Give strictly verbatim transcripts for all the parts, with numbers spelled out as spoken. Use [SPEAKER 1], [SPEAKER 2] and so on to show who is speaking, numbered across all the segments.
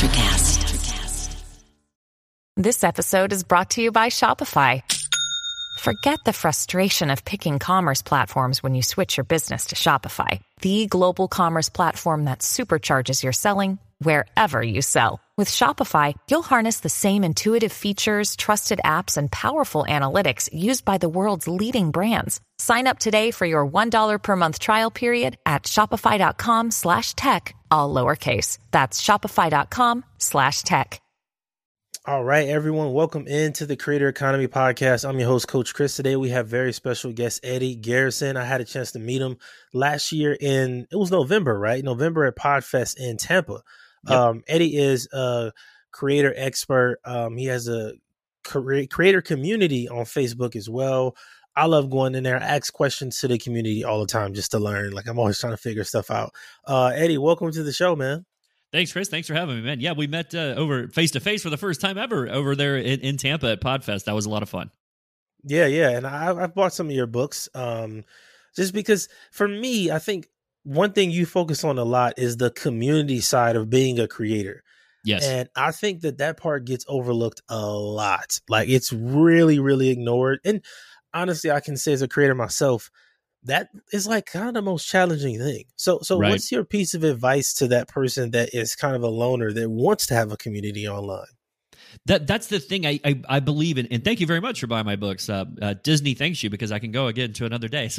[SPEAKER 1] Electrocast.
[SPEAKER 2] This episode is brought to you by Shopify. Forget the frustration of picking commerce platforms when you switch your business to Shopify, the global commerce platform that supercharges your selling wherever you sell. With Shopify, you'll harness the same intuitive features, trusted apps, and powerful analytics used by the world's leading brands. Sign up today for your one dollar per month trial period at shopify.com slash tech, all lowercase. That's shopify.com slash tech.
[SPEAKER 3] All right, everyone. Welcome into the Creator Economy Podcast. I'm your host, Coach Chris. Today, we have very special guest, Eddie Garrison. I had a chance to meet him last year in, it was November, right? November at PodFest in Tampa. Yep. Um, Eddie is a creator expert. Um, he has a creator community on Facebook as well. I love going in there, ask questions to the community all the time just to learn. Like, I'm always trying to figure stuff out. Uh, Eddie, welcome to the show, man.
[SPEAKER 4] Thanks, Chris. Thanks for having me, man. Yeah, we met uh, over face-to-face for the first time ever over there in, in Tampa at PodFest. That was a lot of fun.
[SPEAKER 3] Yeah, yeah. And I, I've bought some of your books um, just because for me, I think one thing you focus on a lot is the community side of being a creator.
[SPEAKER 4] Yes.
[SPEAKER 3] And I think that that part gets overlooked a lot. Like, it's really, really ignored. And honestly, I can say as a creator myself, that is like kind of the most challenging thing. So, so
[SPEAKER 4] right.
[SPEAKER 3] What's your piece of advice to that person that is kind of a loner that wants to have a community online?
[SPEAKER 4] That that's the thing I I, I believe in, and thank you very much for buying my books. Uh, uh, Disney thanks you because I can go again to another day. So,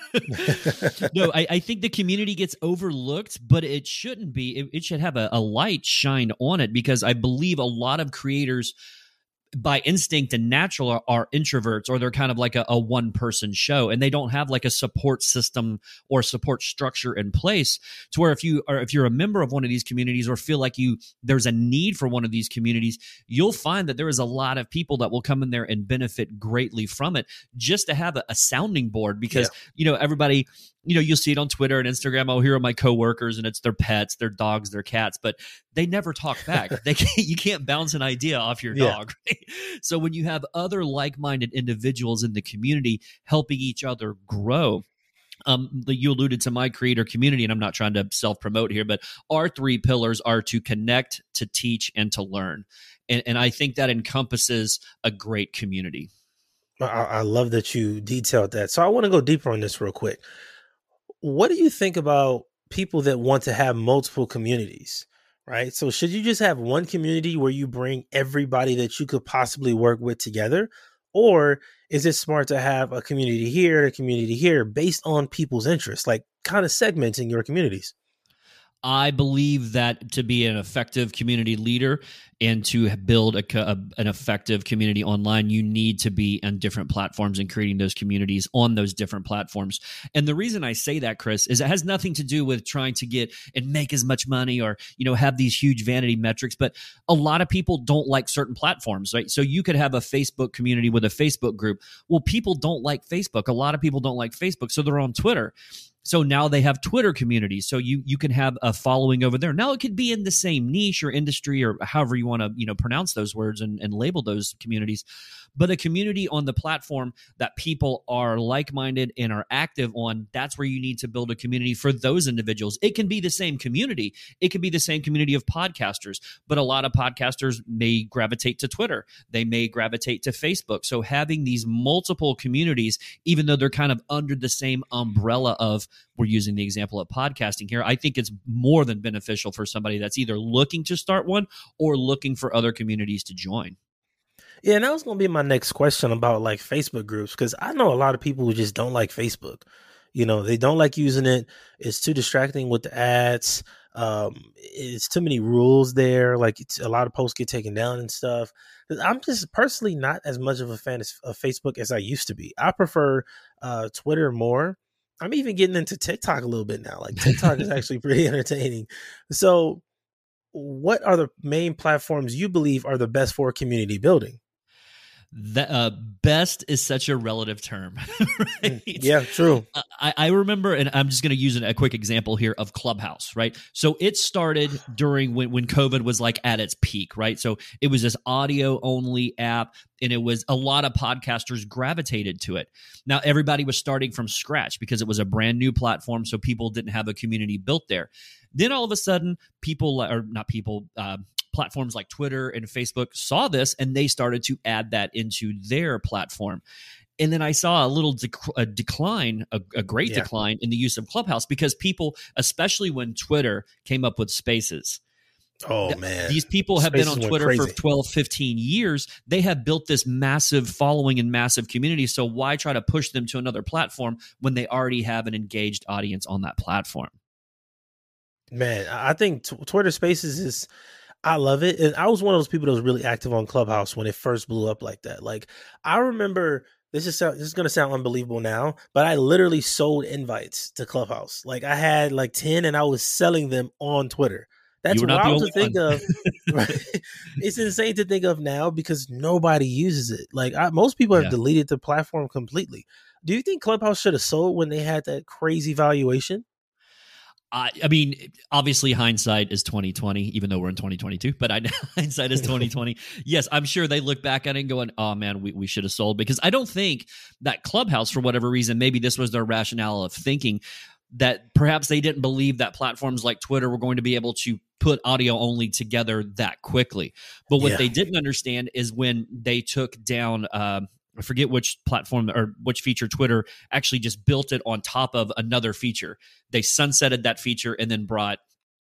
[SPEAKER 4] no, I, I think the community gets overlooked, but it shouldn't be. It, it should have a, a light shine on it because I believe a lot of creators, by instinct and natural, are, are introverts, or they're kind of like a, a one-person show, and they don't have like a support system or support structure in place to where if you are if you're a member of one of these communities or feel like you there's a need for one of these communities, you'll find that there is a lot of people that will come in there and benefit greatly from it just to have a, a sounding board because yeah. you know everybody. You know, you'll see it on Twitter and Instagram. Oh, here are my coworkers, and it's their pets, their dogs, their cats, but they never talk back. They can't, you can't bounce an idea off your
[SPEAKER 3] yeah.
[SPEAKER 4] dog. Right? So when you have other like-minded individuals in the community helping each other grow, um, you alluded to my creator community, and I'm not trying to self-promote here, but our three pillars are to connect, to teach, and to learn. And, and I think that encompasses a great community.
[SPEAKER 3] I, I love that you detailed that. So I want to go deeper on this real quick. What do you think about people that want to have multiple communities, right? So should you just have one community where you bring everybody that you could possibly work with together? Or is it smart to have a community here, a community here based on people's interests, like kind of segmenting your communities?
[SPEAKER 4] I believe that to be an effective community leader and to build a, a, an effective community online, you need to be on different platforms and creating those communities on those different platforms. And the reason I say that, Chris, is it has nothing to do with trying to get and make as much money or, you know, have these huge vanity metrics. But a lot of people don't like certain platforms, right? So you could have a Facebook community with a Facebook group. Well, people don't like Facebook. A lot of people don't like Facebook, so they're on Twitter. So now they have Twitter communities. So you you can have a following over there. Now it could be in the same niche or industry or however you want to, you know, pronounce those words and, and label those communities. But a community on the platform that people are like-minded and are active on, that's where you need to build a community for those individuals. It can be the same community. It could be the same community of podcasters, but a lot of podcasters may gravitate to Twitter. They may gravitate to Facebook. So having these multiple communities, even though they're kind of under the same umbrella of, we're using the example of podcasting here, I think it's more than beneficial for somebody that's either looking to start one or looking for other communities to join.
[SPEAKER 3] Yeah, and that was going to be my next question about like Facebook groups, because I know a lot of people who just don't like Facebook. You know, they don't like using it. It's too distracting with the ads. Um, it's too many rules there. Like it's, a lot of posts get taken down and stuff. I'm just personally not as much of a fan of, of Facebook as I used to be. I prefer uh, Twitter more. I'm even getting into TikTok a little bit now. Like TikTok is actually pretty entertaining. So what are the main platforms you believe are the best for community building?
[SPEAKER 4] The uh, best is such a relative term, right?
[SPEAKER 3] Yeah, true.
[SPEAKER 4] I, I remember, and I'm just going to use an, a quick example here of Clubhouse, right? So it started during when, when COVID was like at its peak, right? So it was this audio only app, and it was a lot of podcasters gravitated to it. Now, everybody was starting from scratch because it was a brand new platform, so people didn't have a community built there. Then all of a sudden, people, or not people, uh, platforms like Twitter and Facebook saw this, and they started to add that into their platform. And then I saw a little dec- a decline, a, a great yeah. decline in the use of Clubhouse, because people, especially when Twitter came up with Spaces.
[SPEAKER 3] Oh, man.
[SPEAKER 4] These people have
[SPEAKER 3] Spaces
[SPEAKER 4] been on Twitter for twelve, fifteen years. They have built this massive following and massive community. So why try to push them to another platform when they already have an engaged audience on that platform?
[SPEAKER 3] Man, I think t- Twitter Spaces is, I love it. And I was one of those people that was really active on Clubhouse when it first blew up like that. Like, I remember, this is this is going to sound unbelievable now, but I literally sold invites to Clubhouse. Like, I had like ten and I was selling them on Twitter. That's wild to think one. of. Right? It's insane to think of now because nobody uses it. Like, I, most people have yeah. deleted the platform completely. Do you think Clubhouse should have sold when they had that crazy valuation?
[SPEAKER 4] I, I mean, obviously hindsight is twenty twenty, even though we're in twenty twenty-two, but I hindsight is twenty twenty. Yes, I'm sure they look back at it and going, oh man, we, we should have sold, because I don't think that Clubhouse, for whatever reason, maybe this was their rationale of thinking, that perhaps they didn't believe that platforms like Twitter were going to be able to put audio only together that quickly. But what yeah. they didn't understand is when they took down, uh, I forget which platform or which feature Twitter actually just built it on top of another feature. They sunsetted that feature and then brought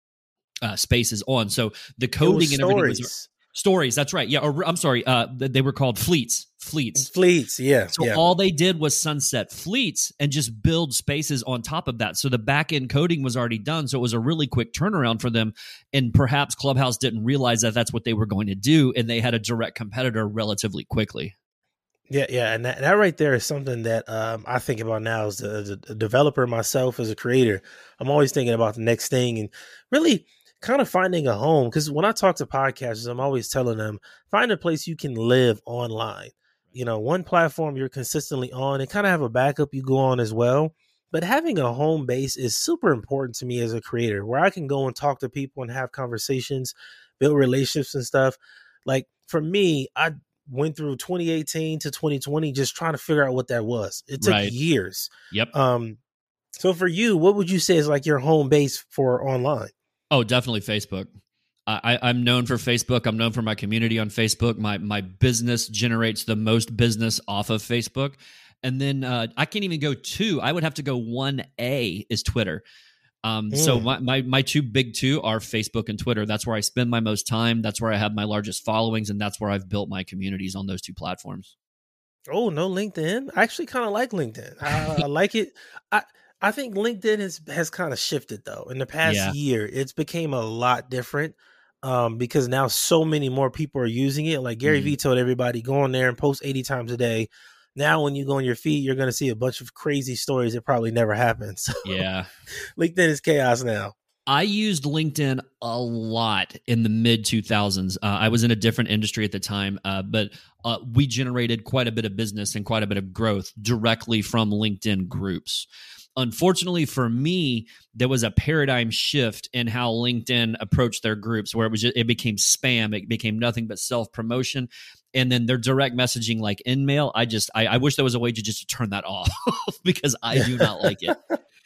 [SPEAKER 4] uh, Spaces on. So the coding and everything was stories. That's right. Yeah. Or I'm sorry. Uh, they were called Fleets. Fleets.
[SPEAKER 3] Fleets. Yeah.
[SPEAKER 4] So
[SPEAKER 3] yeah.
[SPEAKER 4] all they did was sunset Fleets and just build Spaces on top of that. So the back end coding was already done. So it was a really quick turnaround for them. And perhaps Clubhouse didn't realize that that's what they were going to do, and they had a direct competitor relatively quickly.
[SPEAKER 3] Yeah, yeah, and that, that right there is something that um, I think about now as a, as a developer myself, as a creator. I'm always thinking about the next thing and really kind of finding a home. Because when I talk to podcasters, I'm always telling them, find a place you can live online. You know, one platform you're consistently on and kind of have a backup you go on as well. But having a home base is super important to me as a creator, where I can go and talk to people and have conversations, build relationships and stuff. Like for me, I went through twenty eighteen to twenty twenty just trying to figure out what that was. It took right. years.
[SPEAKER 4] Yep.
[SPEAKER 3] Um, so for you, what would you say is like your home base for online?
[SPEAKER 4] Oh, definitely Facebook. I, I'm known for Facebook. I'm known for my community on Facebook. My my business generates the most business off of Facebook. And then uh, I can't even go two. I would have to go one A is Twitter. Um, mm. So my, my my two big two are Facebook and Twitter. That's where I spend my most time. That's where I have my largest followings, and that's where I've built my communities on those two platforms.
[SPEAKER 3] Oh, no LinkedIn. I actually kind of like LinkedIn. I, I like it. I I think LinkedIn has has kind of shifted though. In the past yeah. year, it's became a lot different um, because now so many more people are using it. Like Gary mm. Vee told everybody, go on there and post eighty times a day. Now, when you go on your feed, you're going to see a bunch of crazy stories that probably never happened. So
[SPEAKER 4] yeah,
[SPEAKER 3] LinkedIn is chaos now.
[SPEAKER 4] I used LinkedIn a lot in the mid two thousands. Uh, I was in a different industry at the time, uh, but uh, we generated quite a bit of business and quite a bit of growth directly from LinkedIn groups. Unfortunately for me, there was a paradigm shift in how LinkedIn approached their groups, where it was just, it became spam. It became nothing but self-promotion. And then their direct messaging, like InMail, I just I, I wish there was a way to just to turn that off because I do not like it.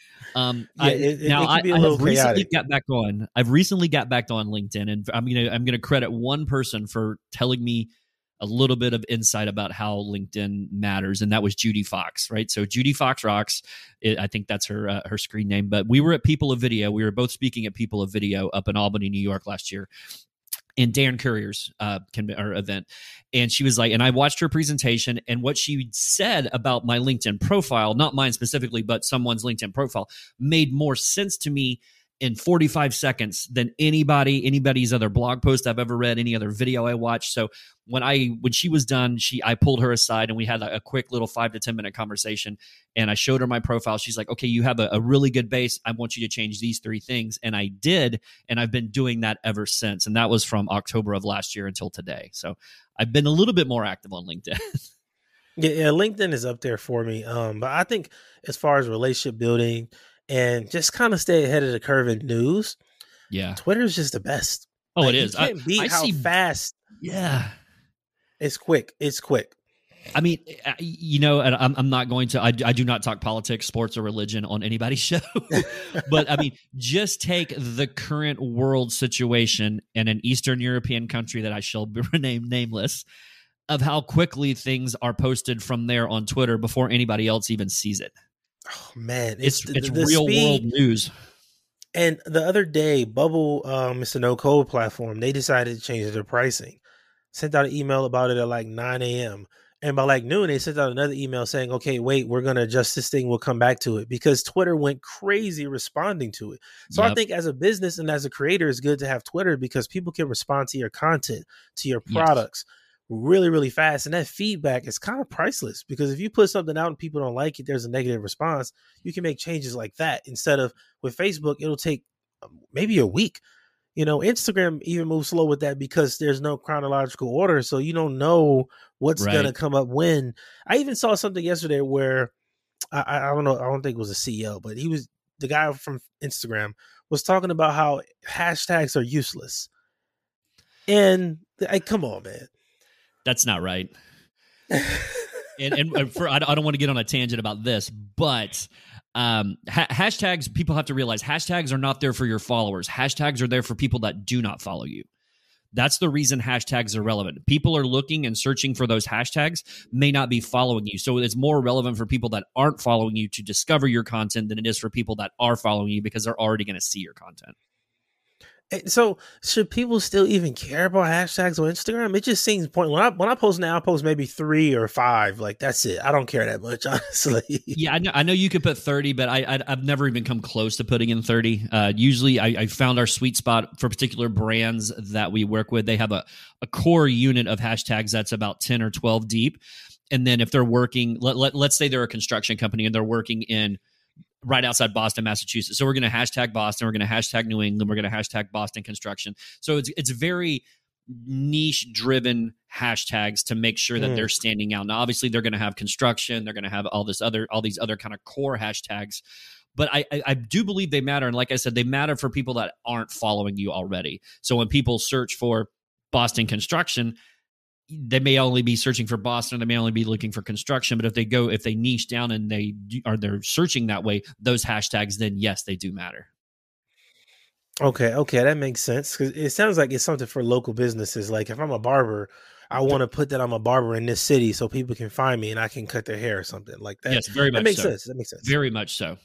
[SPEAKER 4] Um, yeah, I, it, now it I, I have recently chaotic. got back on. I've recently got back on LinkedIn, and I'm gonna I'm gonna credit one person for telling me a little bit of insight about how LinkedIn matters, and that was Judy Fox, right? So Judy Fox Rocks, it, I think that's her uh, her screen name. But we were at People of Video. We were both speaking at People of Video up in Albany, New York last year, in Dan Courier's uh, or event. And she was like, and I watched her presentation, and what she said about my LinkedIn profile, not mine specifically, but someone's LinkedIn profile, made more sense to me in forty-five seconds than anybody, anybody's other blog post I've ever read, any other video I watched. So when I, when she was done, she, I pulled her aside and we had a, a quick little five to ten minute conversation, and I showed her my profile. She's like, okay, you have a, a really good base. I want you to change these three things. And I did. And I've been doing that ever since. And that was from October of last year until today. So I've been a little bit more active on LinkedIn.
[SPEAKER 3] yeah, yeah, LinkedIn is up there for me. Um, but I think as far as relationship building and just kind of stay ahead of the curve in news,
[SPEAKER 4] yeah,
[SPEAKER 3] Twitter is just the best.
[SPEAKER 4] Oh,
[SPEAKER 3] like,
[SPEAKER 4] it is.
[SPEAKER 3] You can't
[SPEAKER 4] I,
[SPEAKER 3] beat
[SPEAKER 4] I
[SPEAKER 3] how
[SPEAKER 4] see,
[SPEAKER 3] fast.
[SPEAKER 4] Yeah,
[SPEAKER 3] it's quick. It's quick.
[SPEAKER 4] I mean, you know, and I'm, I'm not going to, I, I do not talk politics, sports, or religion on anybody's show. But I mean, just take the current world situation in an Eastern European country that I shall rename nameless, of how quickly things are posted from there on Twitter before anybody else even sees it.
[SPEAKER 3] Oh, man.
[SPEAKER 4] It's,
[SPEAKER 3] It's,
[SPEAKER 4] it's
[SPEAKER 3] the, the
[SPEAKER 4] real
[SPEAKER 3] speed.
[SPEAKER 4] world news.
[SPEAKER 3] And the other day, Bubble, um, it's a no-code platform. They decided to change their pricing. Sent out an email about it at like nine a.m. And by like noon, they sent out another email saying, okay, wait, we're going to adjust this thing. We'll come back to it, because Twitter went crazy responding to it. So yep. I think as a business and as a creator, it's good to have Twitter, because people can respond to your content, to your products yes. really, really fast. And that feedback is kind of priceless, because if you put something out and people don't like it, there's a negative response. You can make changes like that. Instead of with Facebook, it'll take maybe a week. You know, Instagram even moves slow with that, because there's no chronological order. So you don't know what's right. going to come up when. I even saw something yesterday where I, I don't know. I don't think it was a C E O, but he was the guy from Instagram was talking about how hashtags are useless. And I, come on, man.
[SPEAKER 4] That's not right. and and for I don't want to get on a tangent about this, but Um, ha- hashtags, people have to realize hashtags are not there for your followers. Hashtags are there for people that do not follow you. That's the reason hashtags are relevant. People are looking and searching for those hashtags, may not be following you. So it's more relevant for people that aren't following you to discover your content than it is for people that are following you, because they're already going to see your content.
[SPEAKER 3] So should people still even care about hashtags on Instagram? It just seems pointless. When I, when I post now, I post maybe three or five. Like, that's it. I don't care that much, honestly.
[SPEAKER 4] Yeah, I know, I know you could put thirty, but I, I, I've never even come close to putting in thirty. Uh, usually I, I found our sweet spot for particular brands that we work with. They have a, a core unit of hashtags that's about ten or twelve deep. And then if they're working, let, let, let's say they're a construction company and they're working in right outside Boston, Massachusetts. So we're going to hashtag Boston. We're going to hashtag New England. We're going to hashtag Boston construction. So it's it's very niche driven hashtags to make sure that mm. they're standing out. Now, obviously they're going to have construction. They're going to have all this other, all these other kind of core hashtags, but I, I, I do believe they matter. And like I said, they matter for people that aren't following you already. So when people search for Boston construction, they may only be searching for Boston. They may only be looking for construction. But if they go, if they niche down and they are they're searching that way, those hashtags, then yes, they do matter.
[SPEAKER 3] Okay, okay, that makes sense, because it sounds like it's something for local businesses. Like if I'm a barber, I want to put that I'm a barber in this city so people can find me and I can cut their hair or something like that.
[SPEAKER 4] Yes, very much.
[SPEAKER 3] That makes
[SPEAKER 4] so.
[SPEAKER 3] sense. That makes sense.
[SPEAKER 4] Very much so.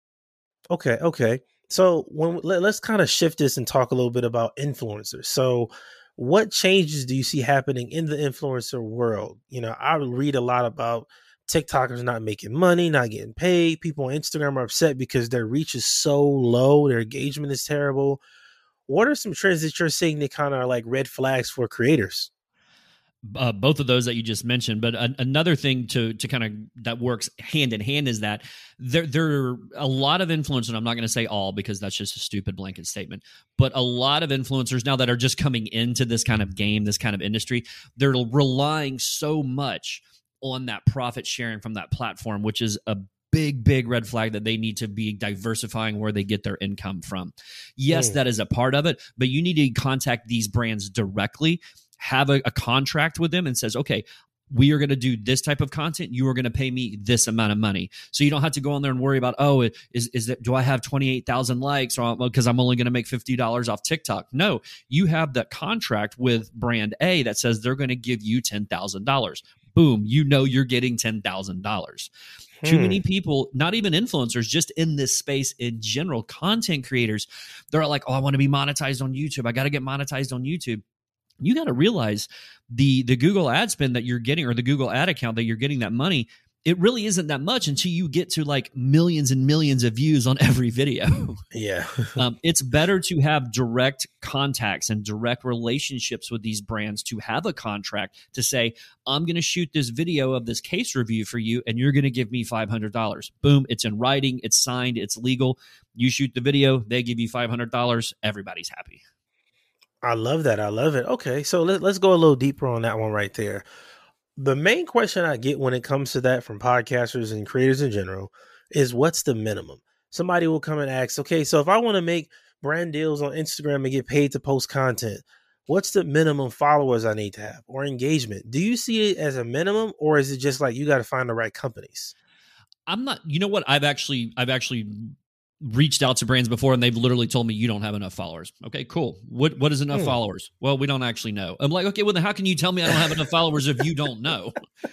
[SPEAKER 3] Okay, okay. So when let, let's kind of shift this and talk a little bit about influencers. So what changes do you see happening in the influencer world? You know, I read a lot about TikTokers not making money, not getting paid. People on Instagram are upset because their reach is so low. Their engagement is terrible. What are some trends that you're seeing that kind of are like red flags for creators?
[SPEAKER 4] Uh, both of those that you just mentioned, but a, another thing to to kind of that works hand in hand is that there there are a lot of influencers, and I'm not going to say all because that's just a stupid blanket statement, but a lot of influencers now that are just coming into this kind of game, this kind of industry, they're relying so much on that profit sharing from that platform, which is a big, big red flag that they need to be diversifying where they get their income from. Yes, mm. that is a part of it, but you need to contact these brands directly, have a, a contract with them and says, okay, we are going to do this type of content. You are going to pay me this amount of money. So you don't have to go on there and worry about, oh, is is that, do I have twenty-eight thousand likes or because I'm only going to make fifty dollars off TikTok? No, you have that contract with brand A that says they're going to give you ten thousand dollars. Boom, you know you're getting ten thousand dollars. Hmm. Too many people, not even influencers, just in this space in general, content creators, they're like, oh, I want to be monetized on YouTube. I got to get monetized on YouTube. You got to realize the the Google ad spend that you're getting or the Google ad account that you're getting that money, it really isn't that much until you get to like millions and millions of views on every video.
[SPEAKER 3] Yeah.
[SPEAKER 4] um, it's better to have direct contacts and direct relationships with these brands to have a contract to say, I'm going to shoot this video of this case review for you and you're going to give me five hundred dollars. Boom. It's in writing. It's signed. It's legal. You shoot the video. They give you five hundred dollars. Everybody's happy.
[SPEAKER 3] I love that. I love it. Okay, so let, let's go a little deeper on that one right there. The main question I get when it comes to that from podcasters and creators in general is what's the minimum? Somebody will come and ask, okay, so if I want to make brand deals on Instagram and get paid to post content, what's the minimum followers I need to have or engagement? Do you see it as a minimum, or is it just like you got to find the right companies?
[SPEAKER 4] I'm not, you know what? I've actually, I've actually reached out to brands before and they've literally told me you don't have enough followers. Okay, cool. What, what is enough hmm. followers? Well, we don't actually know. I'm like, okay, well then how can you tell me I don't have enough followers if you don't know?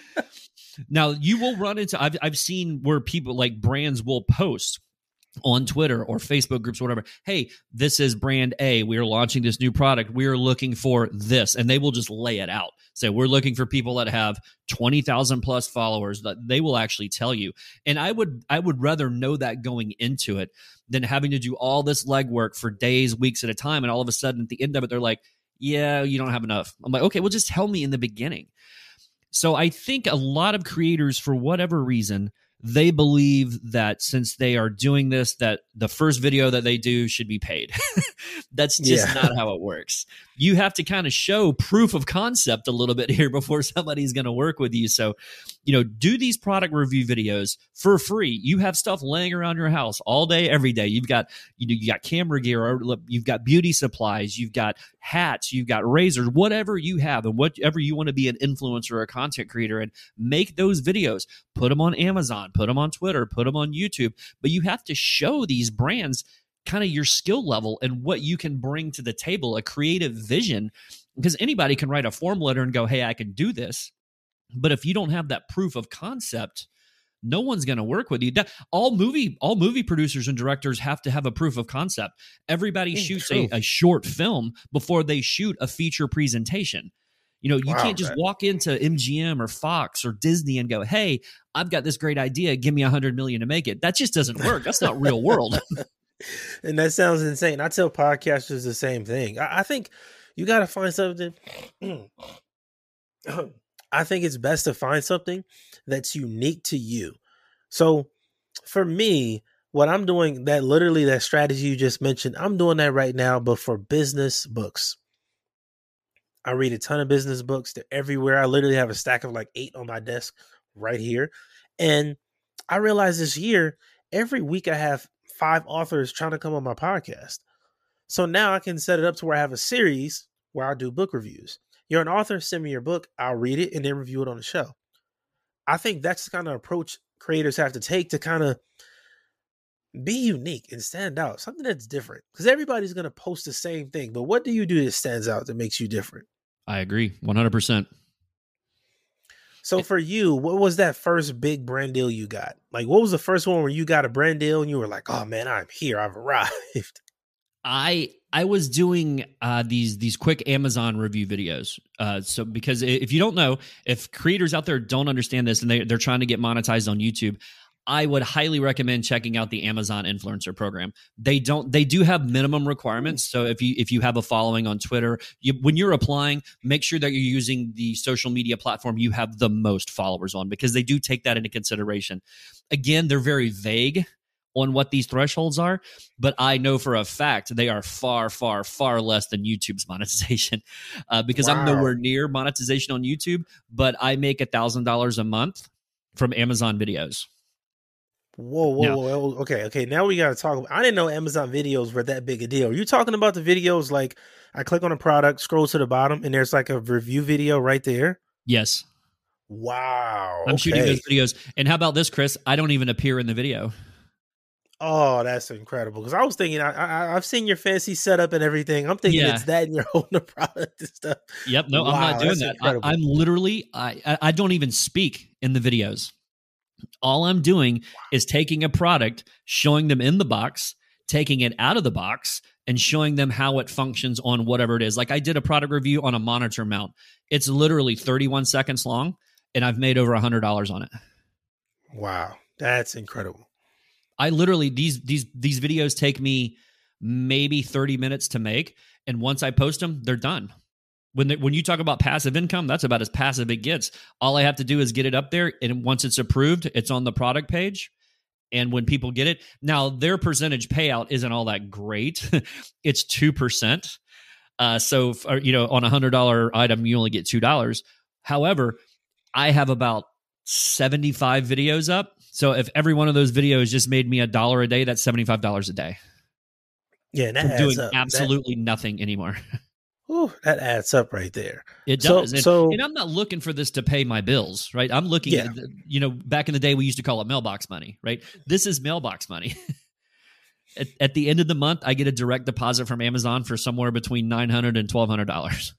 [SPEAKER 4] Now you will run into, I've, I've seen where people like brands will post on Twitter or Facebook groups or whatever, hey, this is brand A. We are launching this new product. We are looking for this. And they will just lay it out. Say, we're looking for people that have twenty thousand plus followers. That they will actually tell you. And I would I would rather know that going into it than having to do all this legwork for days, weeks at a time. And all of a sudden at the end of it, they're like, yeah, you don't have enough. I'm like, okay, well, just tell me in the beginning. So I think a lot of creators, for whatever reason, they believe that since they are doing this, that the first video that they do should be paid. That's just yeah. not how it works. You have to kind of show proof of concept a little bit here before somebody's going to work with you. So, you know, do these product review videos for free. You have stuff laying around your house all day, every day. You've got, you know, you got camera gear, or you've got beauty supplies, you've got hats, you've got razors, whatever you have, and whatever you want to be an influencer or a content creator, and make those videos, put them on Amazon, put them on Twitter, put them on YouTube. But you have to show these brands kind of your skill level and what you can bring to the table, a creative vision, because anybody can write a form letter and go, hey, I can do this. But if you don't have that proof of concept, no one's going to work with you. That, all movie all movie producers and directors have to have a proof of concept. Everybody mm, shoots a, a short film before they shoot a feature presentation. You know, you wow, can't just man. walk into M G M or Fox or Disney and go, hey, I've got this great idea. Give me a hundred million to make it. That just doesn't work. That's not real world.
[SPEAKER 3] And that sounds insane. I tell podcasters the same thing. I, I think you got to find something. I think it's best to find something that's unique to you. So for me, what I'm doing, that literally that strategy you just mentioned, I'm doing that right now, but for business books. I read a ton of business books. They're everywhere. I literally have a stack of like eight on my desk right here. And I realized this year, every week I have five authors trying to come on my podcast. So now I can set it up to where I have a series where I do book reviews. You're an author, send me your book. I'll read it and then review it on the show. I think that's the kind of approach creators have to take to kind of be unique and stand out. Something that's different, because everybody's going to post the same thing. But what do you do that stands out, that makes you different?
[SPEAKER 4] I agree. one hundred percent.
[SPEAKER 3] So for you, what was that first big brand deal you got? Like, what was the first one where you got a brand deal and you were like, oh man, I'm here. I've arrived.
[SPEAKER 4] I I was doing uh, these these quick Amazon review videos. Uh, so because if you don't know, if creators out there don't understand this and they, they're trying to get monetized on YouTube, I would highly recommend checking out the Amazon Influencer Program. They don't, they do have minimum requirements. So if you if you have a following on Twitter, you, when you're applying, make sure that you're using the social media platform you have the most followers on, because they do take that into consideration. Again, they're very vague on what these thresholds are, but I know for a fact they are far, far, far less than YouTube's monetization, uh, because wow. I'm nowhere near monetization on YouTube, but I make a thousand dollars a month from Amazon videos.
[SPEAKER 3] Whoa, whoa, now, whoa. Okay, okay. Now we got to talk. I didn't know Amazon videos were that big a deal. Are you talking about the videos like I click on a product, scroll to the bottom, and there's like a review video right there?
[SPEAKER 4] Yes.
[SPEAKER 3] Wow.
[SPEAKER 4] I'm
[SPEAKER 3] okay.
[SPEAKER 4] shooting those videos. And how about this, Chris? I don't even appear in the video.
[SPEAKER 3] Oh, that's incredible. Because I was thinking, I, I, I've seen your fancy setup and everything. I'm thinking yeah. it's that and you're holding a product and stuff.
[SPEAKER 4] Yep. No, wow, I'm not doing that. I, I'm literally, I, I don't even speak in the videos. All I'm doing wow. is taking a product, showing them in the box, taking it out of the box, and showing them how it functions on whatever it is. Like I did a product review on a monitor mount. It's literally thirty-one seconds long, and I've made over one hundred dollars on it.
[SPEAKER 3] Wow. That's incredible.
[SPEAKER 4] I literally, these these these videos take me maybe thirty minutes to make, and once I post them, they're done. When they, when you talk about passive income, that's about as passive it gets. All I have to do is get it up there, and once it's approved, it's on the product page. And when people get it, now their percentage payout isn't all that great. It's two percent. Uh, so, for, you know, on a one hundred dollars item, you only get two dollars. However, I have about seventy-five videos up. So if every one of those videos just made me a dollar a day, that's seventy-five dollars a day.
[SPEAKER 3] Yeah, that
[SPEAKER 4] I'm doing
[SPEAKER 3] up.
[SPEAKER 4] absolutely that... nothing anymore.
[SPEAKER 3] Whew, that adds up right there.
[SPEAKER 4] It does.
[SPEAKER 3] So,
[SPEAKER 4] and,
[SPEAKER 3] so
[SPEAKER 4] and I'm not looking for this to pay my bills, right? I'm looking
[SPEAKER 3] yeah.
[SPEAKER 4] at, you know, back in the day, we used to call it mailbox money, right? This is mailbox money. at, at the end of the month, I get a direct deposit from Amazon for somewhere between nine hundred dollars and twelve hundred dollars.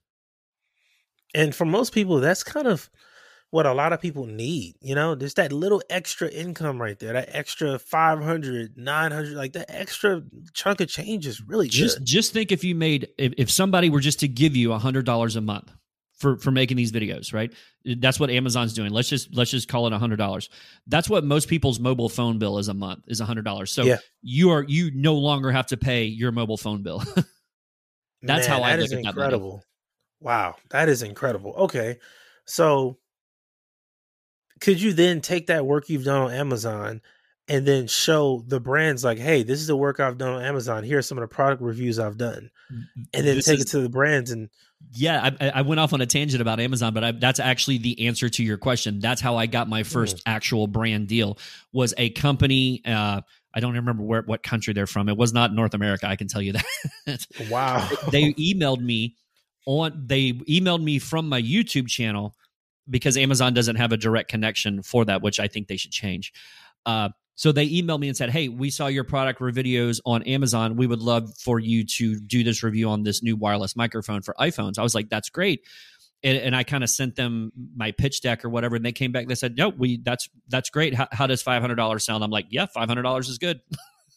[SPEAKER 3] And for most people, that's kind of what a lot of people need. You know, there's that little extra income right there, that extra five hundred, nine hundred, like that extra chunk of change is really
[SPEAKER 4] just,
[SPEAKER 3] good.
[SPEAKER 4] Just think if you made, if, if somebody were just to give you one hundred dollars a month for, for making these videos, right? That's what Amazon's doing. Let's just, let's just call it one hundred dollars. That's what most people's mobile phone bill is a month, is one hundred dollars. So yeah. you are, you no longer have to pay your mobile phone bill. That's
[SPEAKER 3] Man,
[SPEAKER 4] how I
[SPEAKER 3] that
[SPEAKER 4] look
[SPEAKER 3] is
[SPEAKER 4] at that
[SPEAKER 3] incredible.
[SPEAKER 4] money.
[SPEAKER 3] Wow, that is incredible. Okay, so could you then take that work you've done on Amazon and then show the brands like, hey, this is the work I've done on Amazon. Here are some of the product reviews I've done. And then this take is, it to the brands. And
[SPEAKER 4] yeah, I, I went off on a tangent about Amazon, but I, that's actually the answer to your question. That's how I got my first mm. actual brand deal, was a company. Uh, I don't remember where, what country they're from. It was not North America. I can tell you that.
[SPEAKER 3] Wow.
[SPEAKER 4] They emailed me on, they emailed me from my YouTube channel, because Amazon doesn't have a direct connection for that, which I think they should change. Uh, so they emailed me and said, hey, we saw your product videos on Amazon. We would love for you to do this review on this new wireless microphone for iPhones. I was like, that's great. And, and I kind of sent them my pitch deck or whatever. And they came back. They said, no, we that's that's great. How, how does five hundred dollars sound? I'm like, yeah, five hundred dollars is good.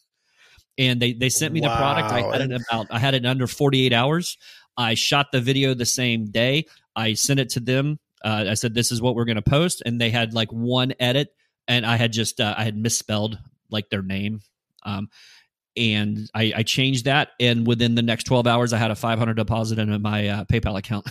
[SPEAKER 4] And they they sent me wow. the product. I had it about I had it in under forty-eight hours. I shot the video the same day. I sent it to them. Uh, I said, this is what we're going to post. And they had like one edit, and I had just, uh, I had misspelled like their name. Um, and I, I changed that. And within the next twelve hours, I had a five hundred deposit in my uh, PayPal account.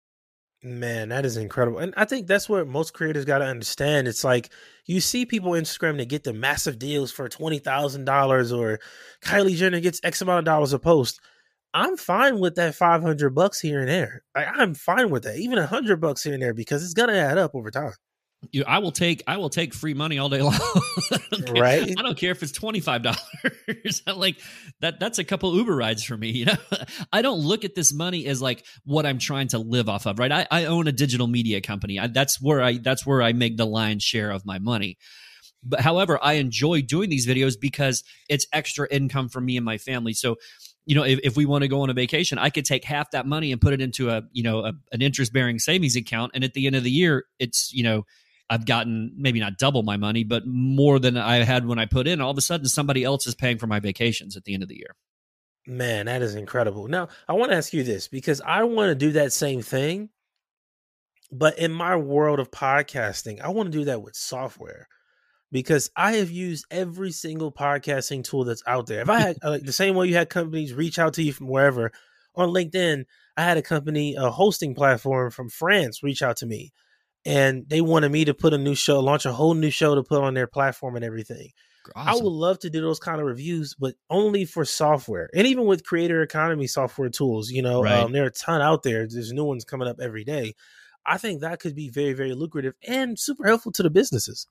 [SPEAKER 3] Man, that is incredible. And I think that's what most creators got to understand. It's like you see people on Instagram that get the massive deals for twenty thousand dollars, or Kylie Jenner gets X amount of dollars a post. I'm fine with that five hundred bucks here and there. I, I'm fine with that. Even a hundred bucks here and there, because it's going to add up over time.
[SPEAKER 4] You, I will take, I will take free money all day long. I
[SPEAKER 3] right.
[SPEAKER 4] I don't care if it's twenty-five dollars. like that, that's a couple Uber rides for me. You know, I don't look at this money as like what I'm trying to live off of. Right. I, I own a digital media company. I, that's where I, that's where I make the lion's share of my money. But however, I enjoy doing these videos because it's extra income for me and my family. So, you know, if, if we want to go on a vacation, I could take half that money and put it into a, you know, a, an interest bearing savings account. And at the end of the year, it's, you know, I've gotten maybe not double my money, but more than I had when I put in. All of a sudden, somebody else is paying for my vacations at the end of the year.
[SPEAKER 3] Man, that is incredible. Now, I want to ask you this, because I want to do that same thing. But in my world of podcasting, I want to do that with software. Because I have used every single podcasting tool that's out there. If I had, like the same way you had companies reach out to you from wherever, on LinkedIn, I had a company, a hosting platform from France, reach out to me. And they wanted me to put a new show, launch a whole new show to put on their platform and everything. Awesome. I would love to do those kind of reviews, but only for software. And even with creator economy software tools, you know, right. um, there are a ton out there. There's new ones coming up every day. I think that could be very, very lucrative and super helpful to the businesses.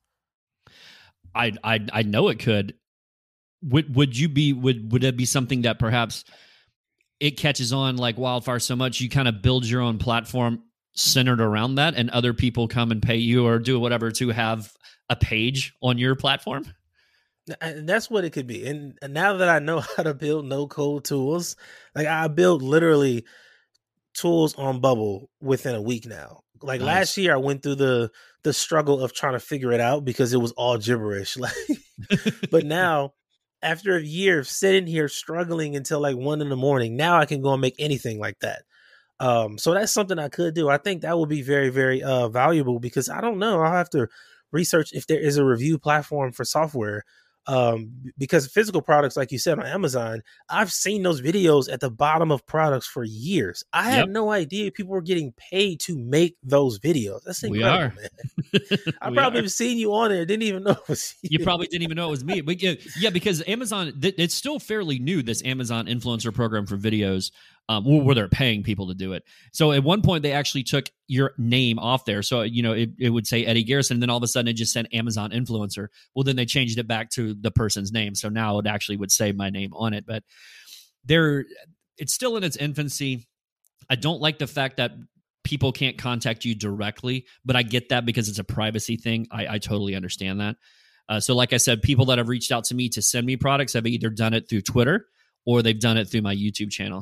[SPEAKER 4] I I I know it could. Would would you be would would it be something that perhaps it catches on like wildfire so much you kind of build your own platform centered around that, and other people come and pay you or do whatever to have a page on your platform?
[SPEAKER 3] And that's what it could be. And now that I know how to build no code tools, like I built literally tools on Bubble within a week now. Like nice. Last year, I went through the the struggle of trying to figure it out because it was all gibberish. Like, but now, after a year of sitting here struggling until like one in the morning, now I can go and make anything like that. Um, so that's something I could do. I think that would be very, very uh, valuable, because I don't know. I'll have to research if there is a review platform for software. Um, because physical products, like you said, on Amazon, I've seen those videos at the bottom of products for years. I had yep. no idea people were getting paid to make those videos. That's incredible, man. I probably have seen you on there. Didn't even know it was you.
[SPEAKER 4] You probably didn't even know it was me. But yeah, yeah, because Amazon, it's still fairly new, this Amazon influencer program for videos. Um, where they're paying people to do it. So at one point, they actually took your name off there. So, you know, it, it would say Eddie Garrison, and then all of a sudden it just said Amazon influencer. Well, then they changed it back to the person's name. So now it actually would say my name on it. But there, it's still in its infancy. I don't like the fact that people can't contact you directly, but I get that because it's a privacy thing. I, I totally understand that. Uh, so like I said, people that have reached out to me to send me products have either done it through Twitter or they've done it through my YouTube channel.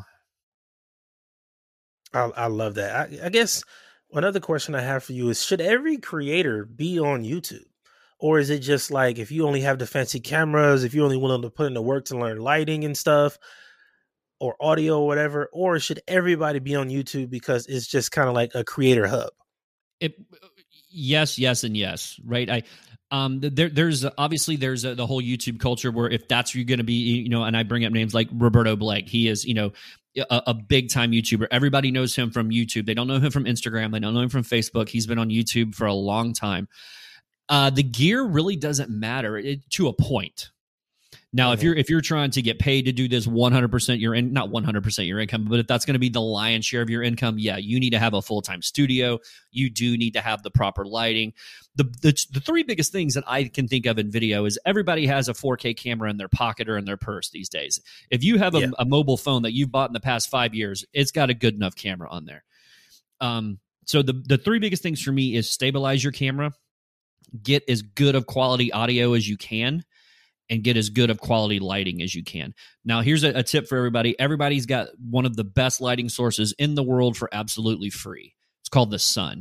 [SPEAKER 3] I, I love that. I, I guess another question I have for you is, should every creator be on YouTube? Or is it just like, if you only have the fancy cameras, if you're only willing to put in the work to learn lighting and stuff, or audio or whatever, or should everybody be on YouTube because it's just kind of like a creator hub?
[SPEAKER 4] It, yes, yes, and yes, right? I um there there's obviously there's a, the whole YouTube culture where if that's you're going to be, you know, and I bring up names like Roberto Blake. He is, you know, a, a big time YouTuber. Everybody knows him from YouTube. They don't know him from Instagram. They don't know him from Facebook. He's been on YouTube for a long time. Uh, the gear really doesn't matter it, to a point. Now, if you're if you're trying to get paid to do this one hundred percent your in, not one hundred percent your income, but if that's going to be the lion's share of your income, yeah, you need to have a full-time studio. You do need to have the proper lighting. The, the the three biggest things that I can think of in video is everybody has a four K camera in their pocket or in their purse these days. If you have a, yeah. a mobile phone that you've bought in the past five years, it's got a good enough camera on there. Um, so the the three biggest things for me is stabilize your camera, get as good of quality audio as you can, and get as good of quality lighting as you can. Now, here's a, a tip for everybody. Everybody's got one of the best lighting sources in the world for absolutely free. It's called the sun.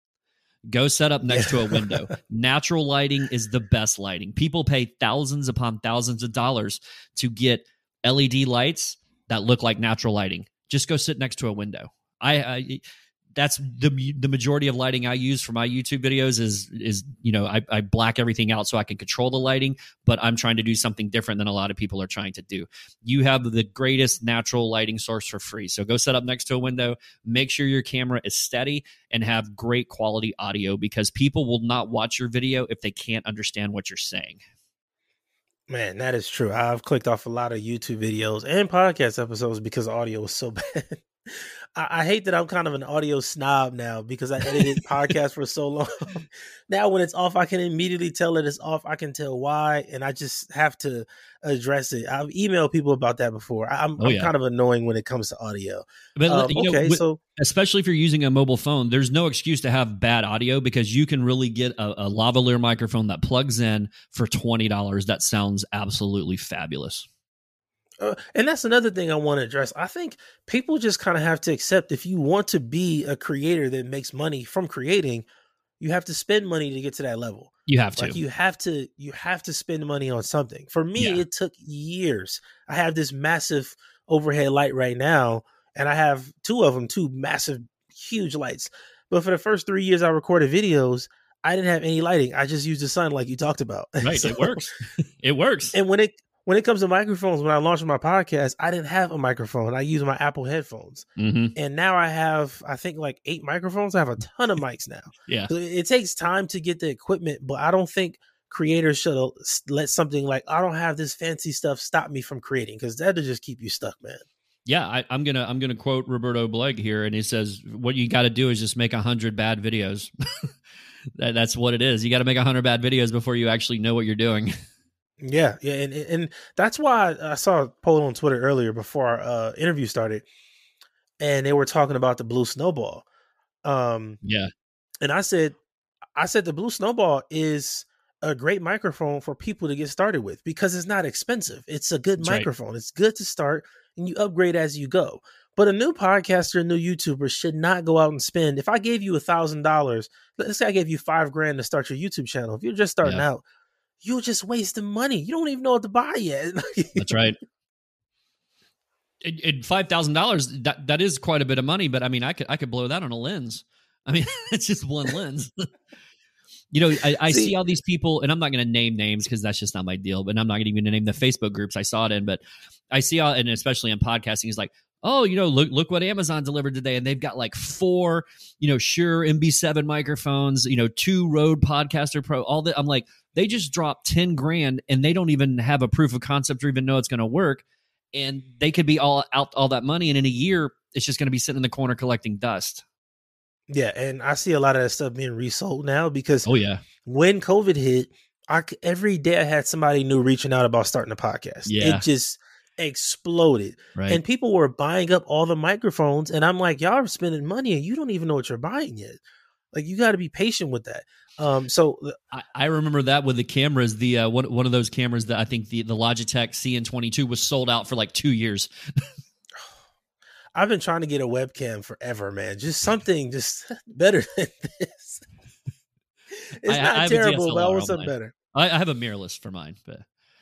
[SPEAKER 4] Go set up next to a window. Natural lighting is the best lighting. People pay thousands upon thousands of dollars to get L E D lights that look like natural lighting. Just go sit next to a window. I, I That's the the majority of lighting I use for my YouTube videos is, is you know, I, I black everything out so I can control the lighting, but I'm trying to do something different than a lot of people are trying to do. You have the greatest natural lighting source for free. So go set up next to a window, make sure your camera is steady, and have great quality audio, because people will not watch your video if they can't understand what you're saying.
[SPEAKER 3] Man, that is true. I've clicked off a lot of YouTube videos and podcast episodes because audio was so bad. I, I hate that I'm kind of an audio snob now because I edited podcasts for so long. Now when it's off, I can immediately tell that it's off. I can tell why, and I just have to address it. I've emailed people about that before. I'm, oh, I'm yeah. kind of annoying when it comes to audio.
[SPEAKER 4] But um, you
[SPEAKER 3] okay,
[SPEAKER 4] know, with,
[SPEAKER 3] so
[SPEAKER 4] especially if you're using a mobile phone, there's no excuse to have bad audio, because you can really get a, a lavalier microphone that plugs in for twenty dollars that sounds absolutely fabulous.
[SPEAKER 3] Uh, and that's another thing I want to address. I think people just kind of have to accept, if you want to be a creator that makes money from creating, you have to spend money to get to that level.
[SPEAKER 4] You have to.
[SPEAKER 3] Like you have to, you have to spend money on something. For me, yeah. it took years. I have this massive overhead light right now, and I have two of them, two massive, huge lights. But for the first three years I recorded videos, I didn't have any lighting. I just used the sun, like you talked about.
[SPEAKER 4] Right. So, it works. It works.
[SPEAKER 3] And when it, When it comes to microphones, when I launched my podcast, I didn't have a microphone. I used my Apple headphones. Mm-hmm. And now I have, I think, like eight microphones. I have a ton of mics now.
[SPEAKER 4] Yeah.
[SPEAKER 3] So it takes time to get the equipment, but I don't think creators should let something like, I don't have this fancy stuff stop me from creating, because that'll just keep you stuck, man.
[SPEAKER 4] Yeah, I, I'm gonna I'm gonna quote Roberto Blake here, and he says, "What you got to do is just make a hundred bad videos." that, that's what it is. You got to make a hundred bad videos before you actually know what you're doing.
[SPEAKER 3] Yeah, yeah, and and that's why I saw a poll on Twitter earlier before our uh, interview started, and they were talking about the Blue Snowball. Um,
[SPEAKER 4] yeah,
[SPEAKER 3] and I said, I said the Blue Snowball is a great microphone for people to get started with, because it's not expensive. It's a good that's microphone. Right. It's good to start, and you upgrade as you go. But a new podcaster, a new YouTuber should not go out and spend. If I gave you a thousand dollars, let's say I gave you five grand to start your YouTube channel. If you're just starting yeah. out, you're just wasting money. You don't even know what to buy yet.
[SPEAKER 4] That's right. At five thousand dollars, that that is quite a bit of money. But I mean, I could I could blow that on a lens. I mean, it's just one lens. You know, I, I see, see all these people, and I'm not going to name names because that's just not my deal. But I'm not even going to name the Facebook groups I saw it in. But I see all, and especially in podcasting, it's like, oh, you know, look look what Amazon delivered today, and they've got like four, you know, Shure M B seven microphones, you know, two Rode Podcaster Pro, all that. I'm like, they just dropped ten grand, and they don't even have a proof of concept or even know it's going to work, and they could be all out all that money, and in a year, it's just going to be sitting in the corner collecting dust.
[SPEAKER 3] Yeah, and I see a lot of that stuff being resold now because
[SPEAKER 4] oh yeah,
[SPEAKER 3] when COVID hit, I, every day I had somebody new reaching out about starting a podcast.
[SPEAKER 4] Yeah.
[SPEAKER 3] It just exploded.
[SPEAKER 4] Right.
[SPEAKER 3] And people were buying up all the microphones. And I'm like, y'all are spending money and you don't even know what you're buying yet. Like, you got to be patient with that. Um, so
[SPEAKER 4] I, I remember that with the cameras, the uh, one one of those cameras that I think the, the Logitech C N twenty-two was sold out for like two years.
[SPEAKER 3] I've been trying to get a webcam forever, man. Just something just better than this. It's
[SPEAKER 4] I,
[SPEAKER 3] not
[SPEAKER 4] I
[SPEAKER 3] terrible, but I want something
[SPEAKER 4] mine.
[SPEAKER 3] better.
[SPEAKER 4] I, I have a mirrorless for mine, but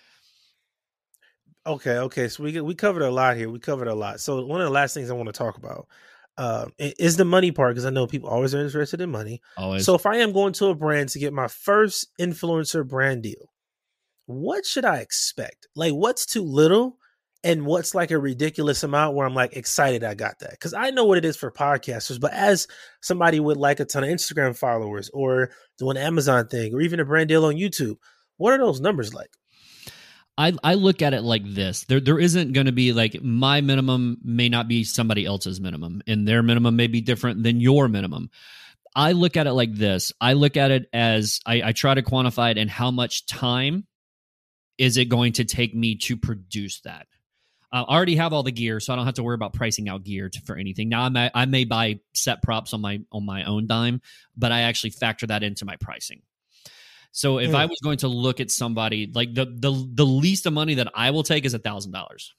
[SPEAKER 3] okay, okay. So we we covered a lot here. We covered a lot. So one of the last things I want to talk about uh, is the money part, because I know people always are interested in money.
[SPEAKER 4] Always.
[SPEAKER 3] So if I am going to a brand to get my first influencer brand deal, what should I expect? Like, what's too little? And what's like a ridiculous amount where I'm like excited I got that? Because I know what it is for podcasters, but as somebody with like a ton of Instagram followers or doing an Amazon thing or even a brand deal on YouTube, what are those numbers like?
[SPEAKER 4] I, I look at it like this. There there isn't going to be like my minimum may not be somebody else's minimum, and their minimum may be different than your minimum. I look at it like this. I look at it as I, I try to quantify it and how much time is it going to take me to produce that. Uh, I already have all the gear, so I don't have to worry about pricing out gear to, for anything. Now, I may, I may buy set props on my on my own dime, but I actually factor that into my pricing. So if mm. I was going to look at somebody, like the the the least of money that I will take is a thousand dollars.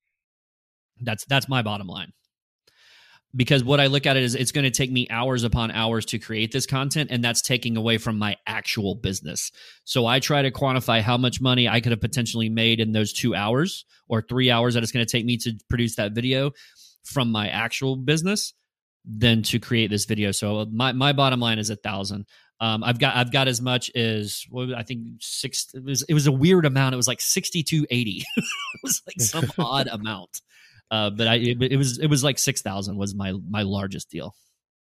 [SPEAKER 4] That's that's my bottom line. Because what I look at it is it's going to take me hours upon hours to create this content, and that's taking away from my actual business. So I try to quantify how much money I could have potentially made in those two hours or three hours that it's going to take me to produce that video from my actual business than to create this video. So my, my bottom line is a thousand. Um, I've got I've got as much as well, I think six. It was it was a weird amount. It was like sixty-two eighty. It was like some odd amount. Uh, but I it, it was it was like six thousand was my my largest deal.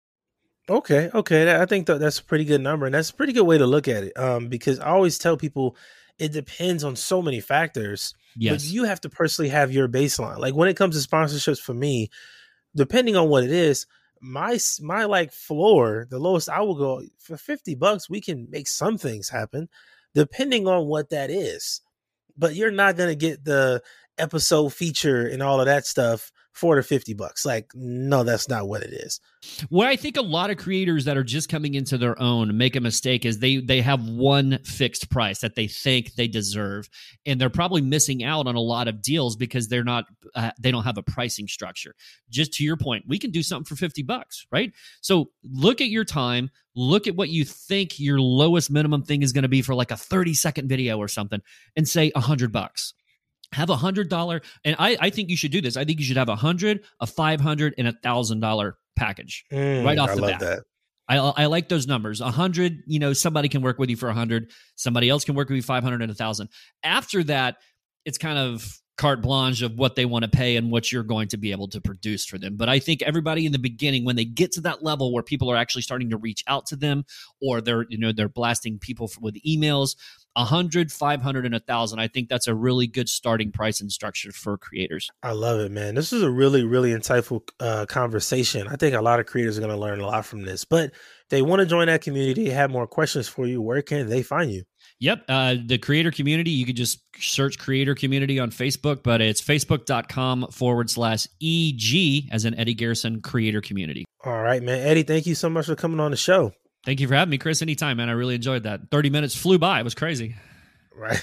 [SPEAKER 3] Okay, okay, I think that that's a pretty good number, and that's a pretty good way to look at it. Um, because I always tell people it depends on so many factors.
[SPEAKER 4] Yes,
[SPEAKER 3] but you have to personally have your baseline. Like when it comes to sponsorships, for me, depending on what it is, my my like floor, the lowest I will go for fifty bucks. We can make some things happen, depending on what that is. But you're not gonna get the episode feature and all of that stuff for the fifty bucks. Like, no, that's not what it is.
[SPEAKER 4] What I think a lot of creators that are just coming into their own make a mistake is they they have one fixed price that they think they deserve, and they're probably missing out on a lot of deals because they're not uh, they don't have a pricing structure. Just to your point, we can do something for fifty bucks, right? So look at your time, look at what you think your lowest minimum thing is going to be for like a thirty second video or something, and say a hundred bucks. Have a hundred dollar, and I, I think you should do this. I think you should have a hundred, a five hundred, and a thousand dollar package
[SPEAKER 3] mm,
[SPEAKER 4] right off
[SPEAKER 3] I
[SPEAKER 4] the
[SPEAKER 3] love
[SPEAKER 4] bat.
[SPEAKER 3] That.
[SPEAKER 4] I I like those numbers. A hundred, you know, somebody can work with you for a hundred. Somebody else can work with you five hundred and a thousand. After that, it's kind of carte blanche of what they want to pay and what you're going to be able to produce for them. But I think everybody in the beginning, when they get to that level where people are actually starting to reach out to them, or they're, you know, they're blasting people with emails, a hundred, five hundred, and a thousand. I think that's a really good starting price and structure for creators.
[SPEAKER 3] I love it, man. This is a really, really insightful uh, conversation. I think a lot of creators are going to learn a lot from this, but if they want to join that community, have more questions for you, where can they find you?
[SPEAKER 4] Yep. Uh, the creator community, you could just search creator community on Facebook, but it's facebook.com forward slash EG as in Eddie Garrison creator community.
[SPEAKER 3] All right, man. Eddie, thank you so much for coming on the show.
[SPEAKER 4] Thank you for having me, Chris. Anytime, man. I really enjoyed that. thirty minutes flew by. It was crazy.
[SPEAKER 3] Right.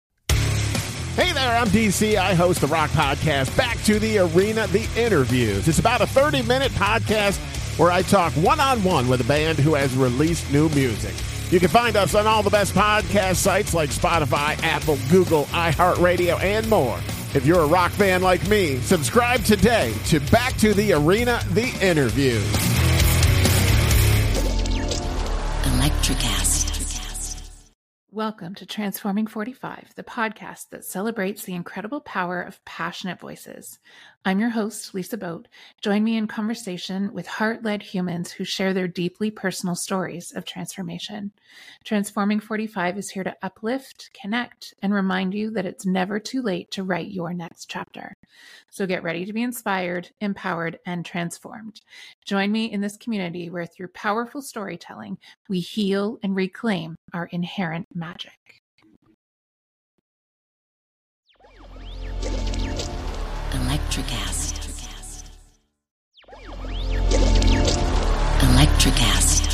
[SPEAKER 1] Hey there, I'm D C. I host the Rock Podcast, Back to the Arena, The Interviews. It's about a thirty-minute podcast where I talk one-on-one with a band who has released new music. You can find us on all the best podcast sites like Spotify, Apple, Google, iHeartRadio, and more. If you're a rock fan like me, subscribe today to Back to the Arena, The Interviews.
[SPEAKER 5] Electricast.
[SPEAKER 6] Welcome to Transforming forty-five, the podcast that celebrates the incredible power of passionate voices. I'm your host, Lisa Boat. Join me in conversation with heart-led humans who share their deeply personal stories of transformation. Transforming forty-five is here to uplift, connect, and remind you that it's never too late to write your next chapter. So get ready to be inspired, empowered, and transformed. Join me in this community where through powerful storytelling, we heal and reclaim our inherent magic.
[SPEAKER 5] Electricast. Electricast.